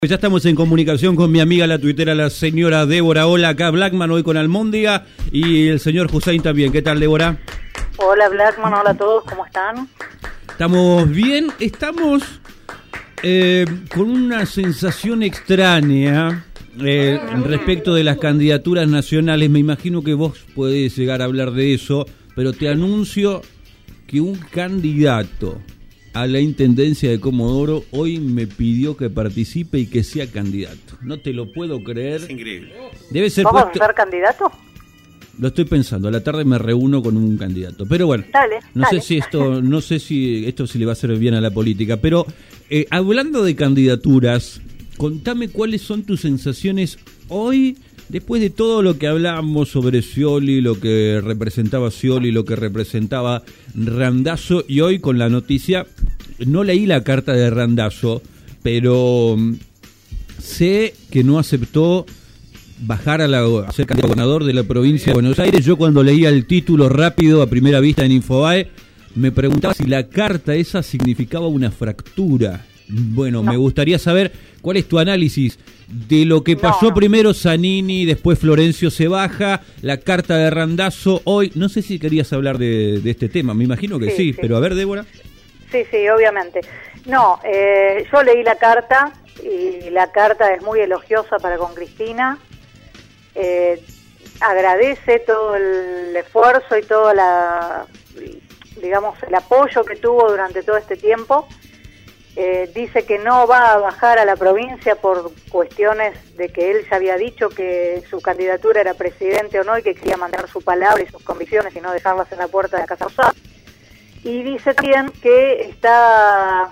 Ya estamos en comunicación con mi amiga la tuitera, la señora Débora. Hola, acá Blackman, hoy con Almóndiga y el señor Hussein también. ¿Qué tal, Débora? Hola, Blackman, hola a todos, ¿cómo están? Estamos bien, estamos con una sensación extraña respecto de las candidaturas nacionales. Me imagino que vos podés llegar a hablar de eso, pero te anuncio que un candidato a la intendencia de Comodoro hoy me pidió que participe y que sea candidato. No te lo puedo creer. Es increíble. Debe ser ¿Vamos a ser candidato? Lo estoy pensando, a la tarde me reúno con un candidato. Pero bueno, dale. sé si esto se le va a hacer bien a la política, pero hablando de candidaturas, contame cuáles son tus sensaciones hoy, después de todo lo que hablamos sobre Scioli, lo que representaba Scioli, lo que representaba Randazzo, y hoy con la noticia, no leí la carta de Randazzo, pero sé que no aceptó bajar a ser candidato a gobernador de la provincia de Buenos Aires. Yo cuando leía el título rápido a primera vista en Infobae, me preguntaba si la carta esa significaba una fractura. Bueno, no. Me gustaría saber cuál es tu análisis de lo que pasó primero Zanini, después Florencio se baja, la carta de Randazzo hoy. No sé si querías hablar de este tema, me imagino que sí, pero a ver, Débora. Sí, obviamente. No, yo leí la carta y la carta es muy elogiosa para con Cristina. Agradece todo el esfuerzo y todo el apoyo que tuvo durante todo este tiempo. Dice que no va a bajar a la provincia por cuestiones de que él ya había dicho que su candidatura era presidente o no y que quería mantener su palabra y sus convicciones y no dejarlas en la puerta de la Casa Rosada. Y dice también que está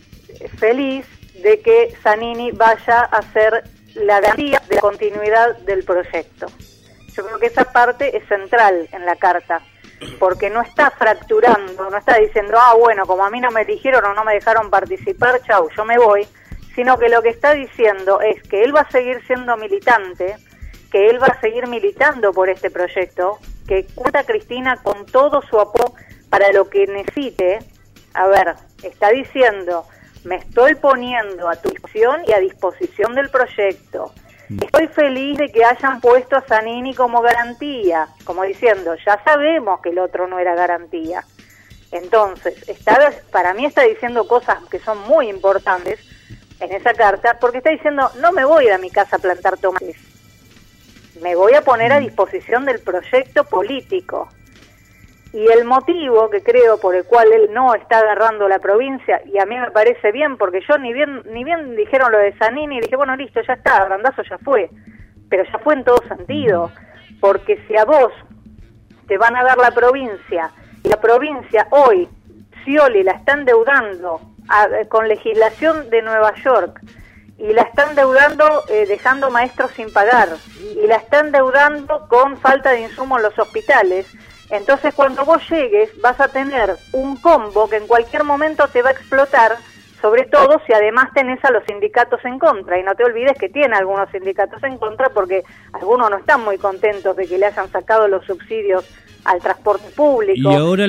feliz de que Zanini vaya a ser la garantía de la continuidad del proyecto. Yo creo que esa parte es central en la carta, porque no está fracturando, no está diciendo, bueno, como a mí no me eligieron o no me dejaron participar, chau, yo me voy, sino que lo que está diciendo es que él va a seguir siendo militante, que él va a seguir militando por este proyecto, que cuenta Cristina con todo su apoyo para lo que necesite. A ver, está diciendo, me estoy poniendo a tu disposición y a disposición del proyecto. Estoy feliz de que hayan puesto a Zanini como garantía, como diciendo, ya sabemos que el otro no era garantía. Entonces, para mí está diciendo cosas que son muy importantes en esa carta, porque está diciendo, no me voy a ir a mi casa a plantar tomates, me voy a poner a disposición del proyecto político. Y el motivo que creo por el cual él no está agarrando la provincia, y a mí me parece bien, porque yo ni bien dijeron lo de Zanini, y dije, bueno, listo, ya está, Randazzo ya fue, pero ya fue en todo sentido, porque si a vos te van a dar la provincia, y la provincia hoy, Scioli la está endeudando con legislación de Nueva York, y la están endeudando dejando maestros sin pagar, y la están endeudando con falta de insumos en los hospitales. Entonces cuando vos llegues vas a tener un combo que en cualquier momento te va a explotar, sobre todo si además tenés a los sindicatos en contra, y no te olvides que tiene algunos sindicatos en contra porque algunos no están muy contentos de que le hayan sacado los subsidios al transporte público. Y ahora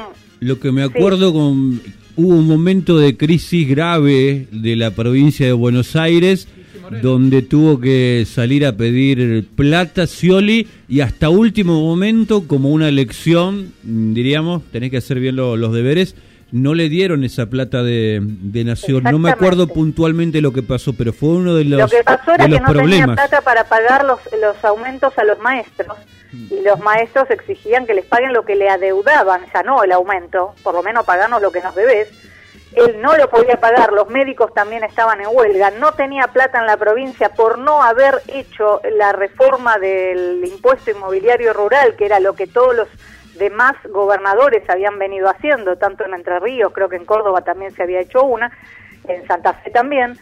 lo que me acuerdo, hubo un momento de crisis grave de la provincia de Buenos Aires, donde tuvo que salir a pedir plata Scioli, y hasta último momento, como una elección, diríamos, tenés que hacer bien los deberes, no le dieron esa plata de Nación. No me acuerdo puntualmente lo que pasó, pero fue uno de los problemas. Lo que pasó era que no tenía plata para pagar los aumentos a los maestros, y los maestros exigían que les paguen lo que le adeudaban, ya no el aumento, por lo menos pagarnos lo que nos debés. Él no lo podía pagar, los médicos también estaban en huelga, no tenía plata en la provincia por no haber hecho la reforma del impuesto inmobiliario rural, que era lo que todos los demás gobernadores habían venido haciendo, tanto en Entre Ríos, creo que en Córdoba también se había hecho una, en Santa Fe también,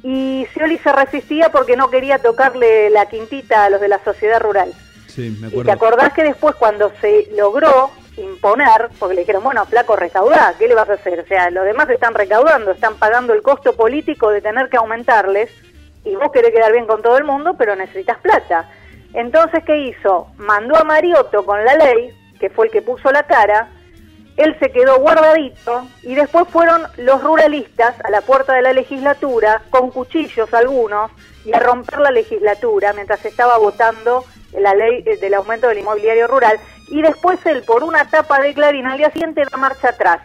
y Scioli se resistía porque no quería tocarle la quintita a los de la sociedad rural. Sí, me acuerdo. Y te acordás que después cuando se logró imponer, porque le dijeron, bueno, flaco, recaudá, ¿qué le vas a hacer? O sea, los demás están recaudando, están pagando el costo político de tener que aumentarles, y vos querés quedar bien con todo el mundo, pero necesitas plata. Entonces, ¿qué hizo? Mandó a Mariotto con la ley, que fue el que puso la cara, él se quedó guardadito y después fueron los ruralistas a la puerta de la legislatura con cuchillos algunos y a romper la legislatura mientras se estaba votando la ley del aumento del inmobiliario rural, y después él por una tapa de Clarín al día siguiente da marcha atrás.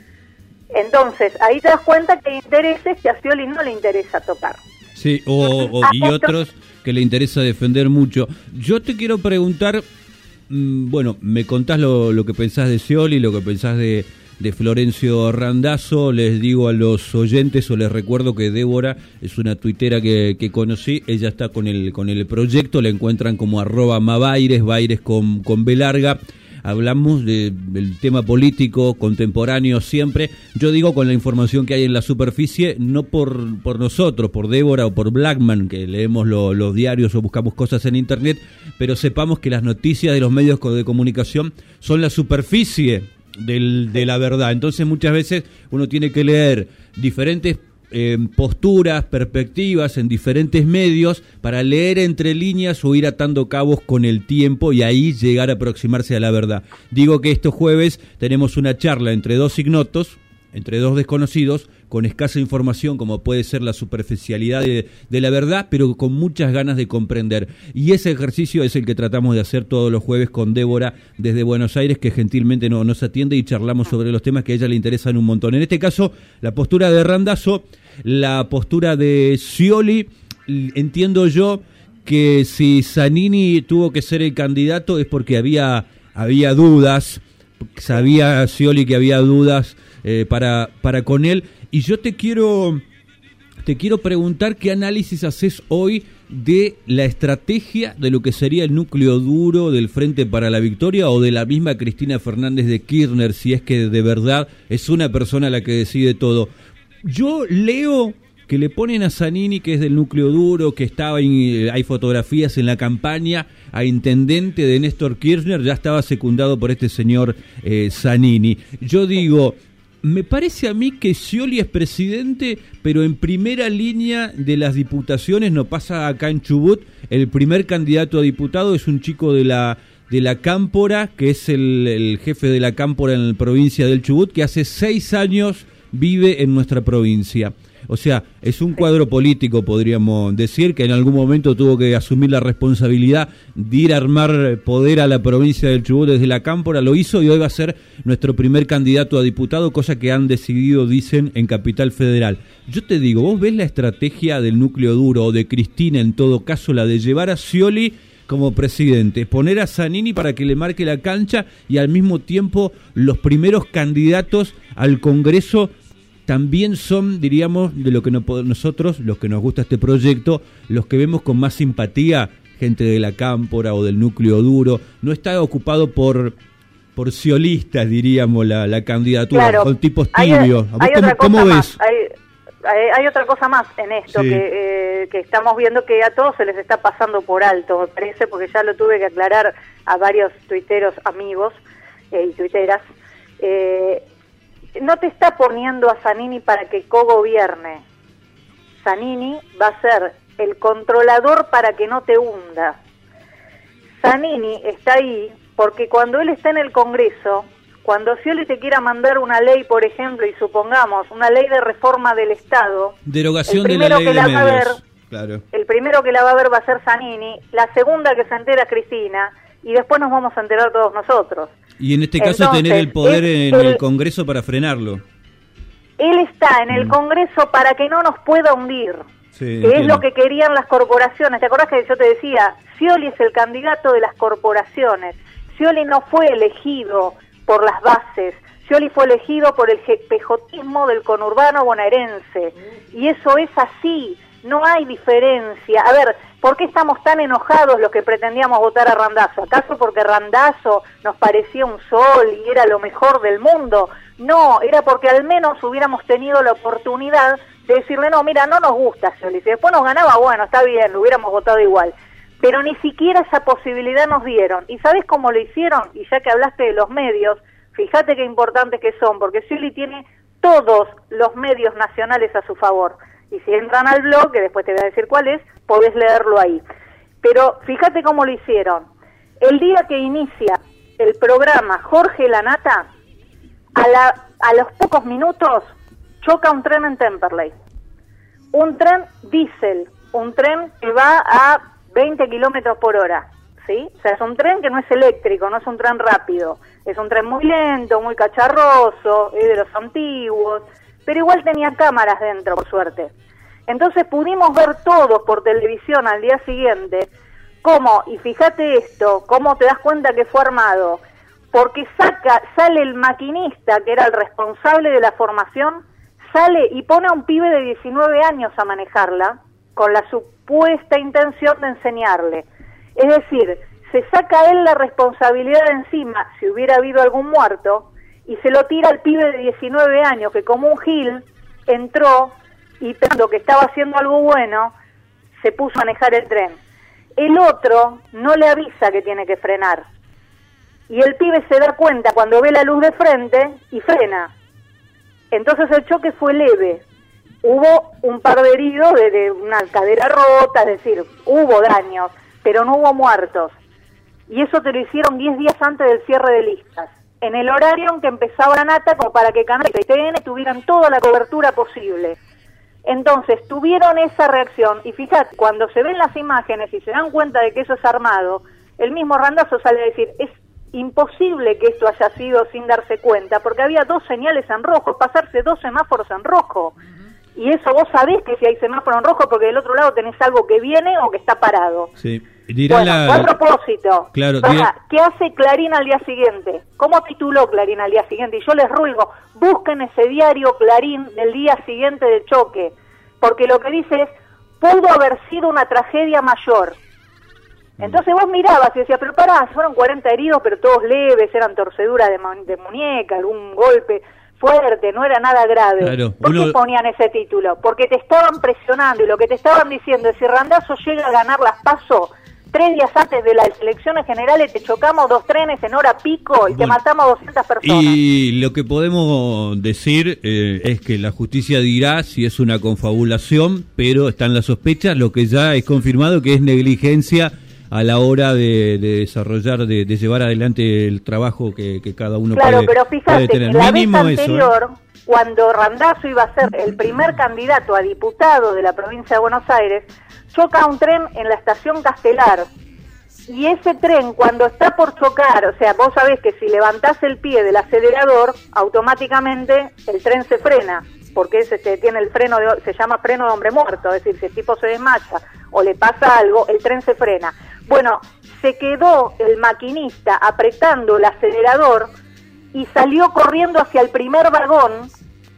Entonces ahí te das cuenta que hay intereses que a Scioli no le interesa tocar. Sí, y otros que le interesa defender mucho. Yo te quiero preguntar, bueno, me contás lo que pensás de Scioli, lo que pensás de Florencio Randazzo. Les digo a los oyentes, o les recuerdo que Débora es una tuitera que conocí. Ella está con el proyecto, la encuentran como @mabaires, Baires con B larga. Hablamos del tema político contemporáneo siempre. Yo digo con la información que hay en la superficie, no por nosotros, por Débora o por Blackman, que leemos los diarios o buscamos cosas en internet, pero sepamos que las noticias de los medios de comunicación son la superficie de la verdad. Entonces muchas veces uno tiene que leer diferentes posturas, perspectivas en diferentes medios para leer entre líneas o ir atando cabos con el tiempo y ahí llegar a aproximarse a la verdad. Digo que estos jueves tenemos una charla entre dos ignotos, entre dos desconocidos, con escasa información, como puede ser la superficialidad de la verdad, pero con muchas ganas de comprender. Y ese ejercicio es el que tratamos de hacer todos los jueves con Débora desde Buenos Aires, que gentilmente nos atiende y charlamos sobre los temas que a ella le interesan un montón. En este caso, la postura de Randazzo, la postura de Scioli. Entiendo yo que si Zanini tuvo que ser el candidato es porque había dudas, sabía Scioli que había dudas para con él. Y yo te quiero preguntar qué análisis haces hoy de la estrategia de lo que sería el núcleo duro del Frente para la Victoria o de la misma Cristina Fernández de Kirchner, si es que de verdad es una persona la que decide todo. Yo leo que le ponen a Zanini, que es del núcleo duro, que hay fotografías en la campaña, a intendente de Néstor Kirchner, ya estaba secundado por este señor Zanini. Yo digo, me parece a mí que Scioli es presidente, pero en primera línea de las diputaciones. No pasa acá en Chubut. El primer candidato a diputado es un chico de la Cámpora, que es el jefe de la Cámpora en la provincia del Chubut, que hace 6 años vive en nuestra provincia. O sea, es un cuadro político, podríamos decir, que en algún momento tuvo que asumir la responsabilidad de ir a armar poder a la provincia del Chubut desde la Cámpora, lo hizo y hoy va a ser nuestro primer candidato a diputado, cosa que han decidido, dicen, en Capital Federal. Yo te digo, ¿vos ves la estrategia del núcleo duro, o de Cristina en todo caso, la de llevar a Scioli como presidente, poner a Zanini para que le marque la cancha y al mismo tiempo los primeros candidatos al Congreso también son, diríamos, de lo que nosotros, los que nos gusta este proyecto, los que vemos con más simpatía, gente de la Cámpora o del núcleo duro? No está ocupado por sciolistas, diríamos, la candidatura, claro, con tipos tibios. ¿Cómo ves? Hay otra cosa más en esto, sí, que estamos viendo que a todos se les está pasando por alto, me parece, porque ya lo tuve que aclarar a varios tuiteros amigos y tuiteras. No te está poniendo a Zanini para que cogobierne. Zanini va a ser el controlador para que no te hunda. Zanini está ahí porque cuando él está en el Congreso, cuando Scioli te quiera mandar una ley, por ejemplo, y supongamos una ley de reforma del Estado, derogación de la ley de medios, claro, el primero que la va a ver va a ser Zanini, la segunda que se entera Cristina, y después nos vamos a enterar todos nosotros. Y en este caso tener el poder en el Congreso para frenarlo. Él está en el Congreso para que no nos pueda hundir, sí, que es lo que querían las corporaciones. ¿Te acordás que yo te decía? Scioli es el candidato de las corporaciones. Scioli no fue elegido por las bases, Scioli fue elegido por el pejotismo del conurbano bonaerense. Y eso es así, no hay diferencia. A ver, ¿por qué estamos tan enojados los que pretendíamos votar a Randazzo? ¿Acaso porque Randazzo nos parecía un sol y era lo mejor del mundo? No, era porque al menos hubiéramos tenido la oportunidad de decirle, no, mira, no nos gusta Scioli. Si después nos ganaba, bueno, está bien, lo hubiéramos votado igual. Pero ni siquiera esa posibilidad nos dieron. ¿Y sabés cómo lo hicieron? Y ya que hablaste de los medios, fíjate qué importantes que son, porque Scioli tiene todos los medios nacionales a su favor. Y si entran al blog, que después te voy a decir cuál es, podés leerlo ahí. Pero fíjate cómo lo hicieron. El día que inicia el programa Jorge Lanata, A los pocos minutos choca un tren en Temperley. Un tren diésel, un tren que va a 20 kilómetros por hora, ¿sí? O sea, es un tren que no es eléctrico, no es un tren rápido. Es un tren muy lento, muy cacharroso, es de los antiguos, pero igual tenía cámaras dentro, por suerte. Entonces pudimos ver todos por televisión al día siguiente cómo, y fíjate esto, cómo te das cuenta que fue armado, porque sale el maquinista, que era el responsable de la formación, sale y pone a un pibe de 19 años a manejarla, con la supuesta intención de enseñarle. Es decir, se saca él la responsabilidad de encima, si hubiera habido algún muerto, y se lo tira al pibe de 19 años, que como un gil, entró y pensando que estaba haciendo algo bueno, se puso a manejar el tren. El otro no le avisa que tiene que frenar. Y el pibe se da cuenta cuando ve la luz de frente y frena. Entonces el choque fue leve. Hubo un par de heridos de una cadera rota, es decir, hubo daños, pero no hubo muertos. Y eso te lo hicieron 10 días antes del cierre de listas, en el horario en que empezaba la nata, como para que Canal y TN tuvieran toda la cobertura posible. Entonces tuvieron esa reacción, y fíjate, cuando se ven las imágenes y se dan cuenta de que eso es armado, el mismo Randazzo sale a decir, es imposible que esto haya sido sin darse cuenta, porque había 2 señales en rojo, pasarse 2 semáforos en rojo, y eso vos sabés que si hay semáforo en rojo, porque del otro lado tenés algo que viene o que está parado. Sí. Bueno, a propósito, claro, ¿qué hace Clarín al día siguiente? ¿Cómo tituló Clarín al día siguiente? Y yo les ruego, busquen ese diario Clarín del día siguiente del choque, porque lo que dice es, pudo haber sido una tragedia mayor. Entonces vos mirabas y decías, pero pará, fueron 40 heridos, pero todos leves, eran torceduras de muñeca, algún golpe fuerte, no era nada grave. Claro, ¿Por qué ponían ese título? Porque te estaban presionando, y lo que te estaban diciendo es, si Randazzo llega a ganar las PASO, 3 días antes de las elecciones generales te chocamos 2 trenes en hora pico y te matamos 200 personas. Y lo que podemos decir es que la justicia dirá si es una confabulación, pero están las sospechas, lo que ya es confirmado que es negligencia a la hora de desarrollar, de llevar adelante el trabajo que cada uno puede pero fíjate, tener. La Mínimo vez anterior, cuando Randazzo iba a ser el primer candidato a diputado de la provincia de Buenos Aires, choca un tren en la estación Castelar, y ese tren cuando está por chocar, o sea, vos sabés que si levantás el pie del acelerador, automáticamente el tren se frena, porque tiene el freno, se llama freno de hombre muerto, es decir, si el tipo se desmacha o le pasa algo, el tren se frena. Bueno, se quedó el maquinista apretando el acelerador y salió corriendo hacia el primer vagón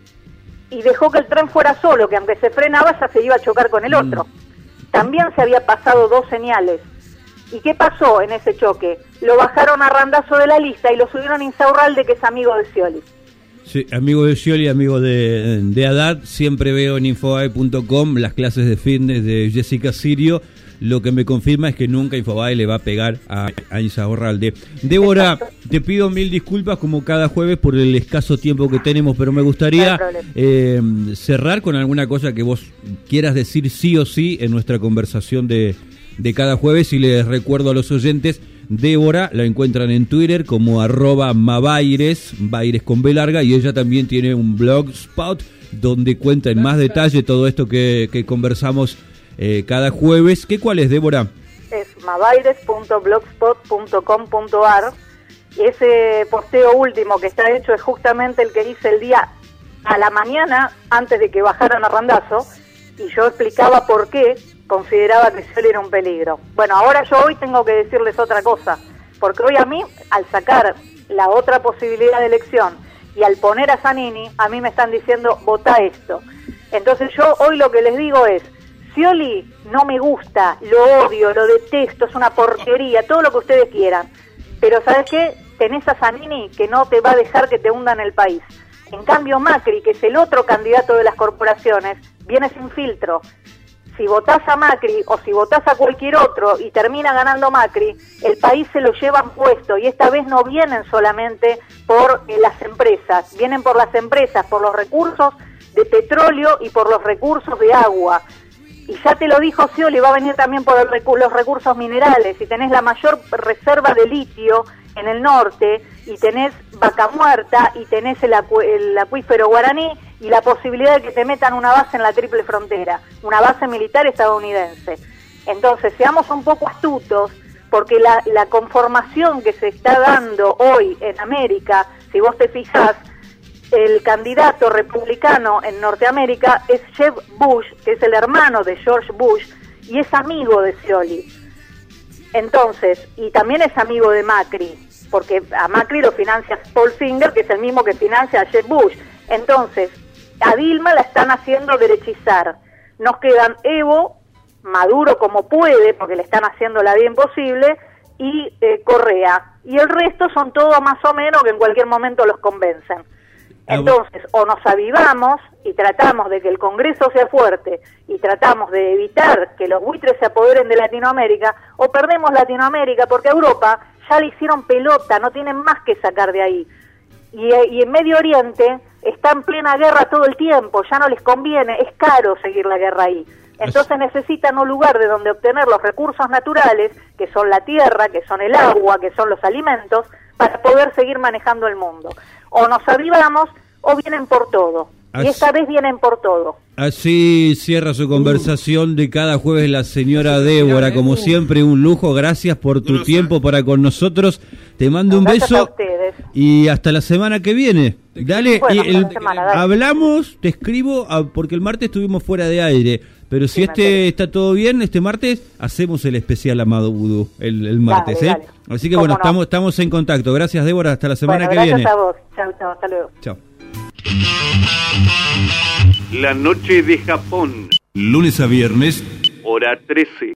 y dejó que el tren fuera solo, que aunque se frenaba ya se iba a chocar con el otro. También se había pasado 2 señales. ¿Y qué pasó en ese choque? Lo bajaron a Randazzo de la lista y lo subieron a Insaurralde, que es amigo de Scioli. Sí, amigo de Scioli, amigo de Haddad. Siempre veo en Infobae.com las clases de fitness de Jessica Sirio. Lo que me confirma es que nunca Infobae le va a pegar a Insaurralde. Débora, exacto, te pido 1000 disculpas como cada jueves por el escaso tiempo que tenemos, pero me gustaría cerrar con alguna cosa que vos quieras decir sí o sí en nuestra conversación de cada jueves. Y les recuerdo a los oyentes, Débora la encuentran en Twitter como @Mabaires, Baires con B larga, y ella también tiene un blogspot donde cuenta en más detalle todo esto que conversamos cada jueves. ¿Cuál es, Débora? Es mabaires.blogspot.com.ar, y ese posteo último que está hecho es justamente el que hice el día a la mañana antes de que bajaran a Randazzo, y yo explicaba por qué consideraba que Scioli era un peligro. Bueno, ahora yo hoy tengo que decirles otra cosa, porque hoy a mí, al sacar la otra posibilidad de elección y al poner a Zanini, a mí me están diciendo, votá esto. Entonces yo hoy lo que les digo es, Scioli no me gusta, lo odio, lo detesto, es una porquería, todo lo que ustedes quieran, pero ¿sabes qué? Tenés a Zanini que no te va a dejar que te hundan el país. En cambio Macri, que es el otro candidato de las corporaciones, viene sin filtro. Si votás a Macri o si votás a cualquier otro y termina ganando Macri, el país se lo llevan puesto, y esta vez no vienen solamente por las empresas, vienen por las empresas, por los recursos de petróleo y por los recursos de agua. y ya te lo dijo Scioli, va a venir también por los recursos minerales, y tenés la mayor reserva de litio en el norte, y tenés Vaca Muerta, y tenés el acuífero Guaraní, y la posibilidad de que te metan una base en la triple frontera, una base militar estadounidense. Entonces, seamos un poco astutos, porque la conformación que se está dando hoy en América, si vos te fijás, el candidato republicano en Norteamérica es Jeb Bush, que es el hermano de George Bush, y es amigo de Scioli. Entonces, y también es amigo de Macri, porque a Macri lo financia Paul Finger, que es el mismo que financia a Jeb Bush. Entonces, a Dilma la están haciendo derechizar. Nos quedan Evo, Maduro como puede, porque le están haciendo la vida imposible, y Correa. Y el resto son todos más o menos que en cualquier momento los convencen. Entonces, o nos avivamos y tratamos de que el Congreso sea fuerte y tratamos de evitar que los buitres se apoderen de Latinoamérica, o perdemos Latinoamérica, porque a Europa ya le hicieron pelota, no tienen más que sacar de ahí. Y en Medio Oriente está en plena guerra todo el tiempo, ya no les conviene, es caro seguir la guerra ahí. Entonces necesitan un lugar de donde obtener los recursos naturales, que son la tierra, que son el agua, que son los alimentos, para poder seguir manejando el mundo. O nos avivamos o vienen por todo. Y esta vez vienen por todo. Así cierra su conversación de cada jueves la señora Débora. Como siempre, un lujo. Gracias por tu tiempo para con nosotros. Te mando un beso. A ustedes. Y hasta la semana que viene. Dale, bueno, y hablamos, te escribo, porque el martes estuvimos fuera de aire. Pero si está todo bien, este martes hacemos el especial Amado Vudú, el martes. Dale. Así que bueno, no? estamos en contacto. Gracias, Débora. Hasta la semana que viene. Gracias a vos. Chau, hasta luego. Chao. La noche de Japón. Lunes a viernes. Hora 13.